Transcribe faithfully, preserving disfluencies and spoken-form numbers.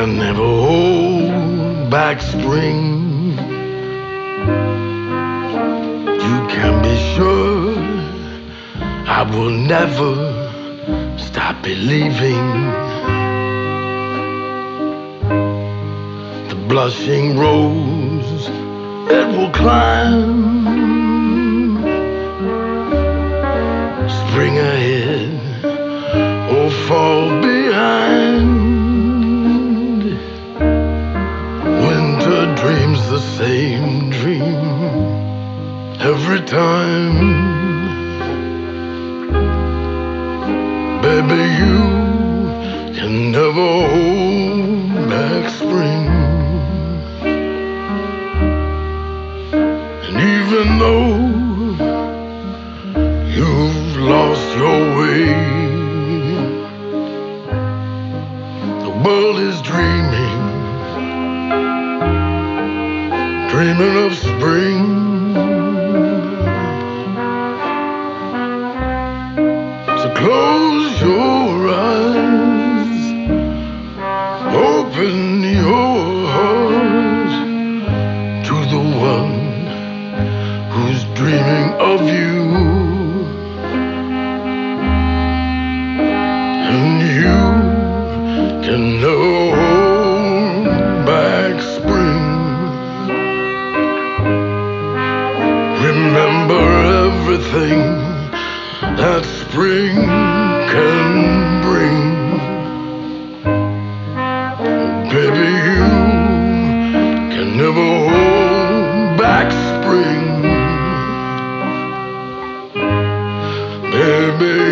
can never hold back spring. You can be sure I will never stop believing. The blushing rose, it will climb. Spring ahead or fall behind. Winter dreams the same dream every time. Baby, you can never hold back spring. And even though you've lost your way, the world is dreaming, dreaming of spring. So close your eyes, open your heart to the one who's dreaming of you. And you can never hold back spring. Remember everything that spring can bring. Baby, you can never hold back spring. Baby,